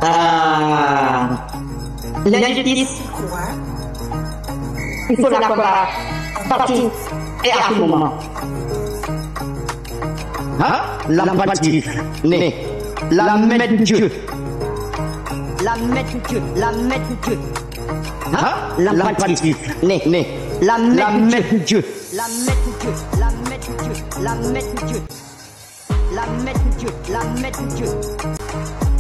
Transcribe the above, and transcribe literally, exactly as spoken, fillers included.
Ah, l'injustice, il faut la combattre, partout et à tout moment. Hein? L'empathie, né, la main de Dieu. La main de Dieu, la main de Dieu. Hein? L'empathie, né, né, La main la de main Dieu. de Dieu. La main de Dieu, la main de Dieu, la main de Dieu. La main de Dieu, la main de Dieu.